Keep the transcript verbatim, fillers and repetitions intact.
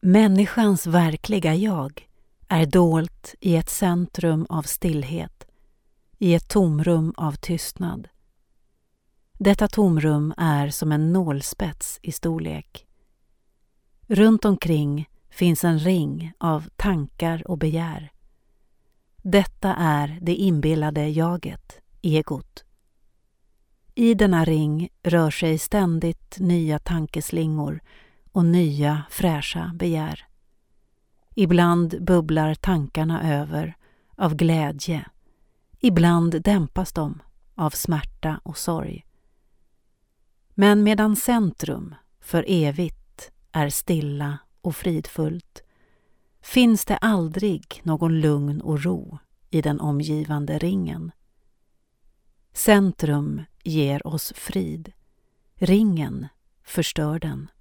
Människans verkliga jag är dolt i ett centrum av stillhet, i ett tomrum av tystnad. Detta tomrum är som en nålspets i storlek. Runt omkring finns en ring av tankar och begär. Detta är det inbillade jaget, egot. I denna ring rör sig ständigt nya tankeslingor och nya fräscha begär. Ibland bubblar tankarna över av glädje. Ibland dämpas de av smärta och sorg. Men medan centrum för evigt är stilla och fridfullt finns det aldrig någon lugn och ro i den omgivande ringen. Centrum ger oss frid. Ringen förstör den.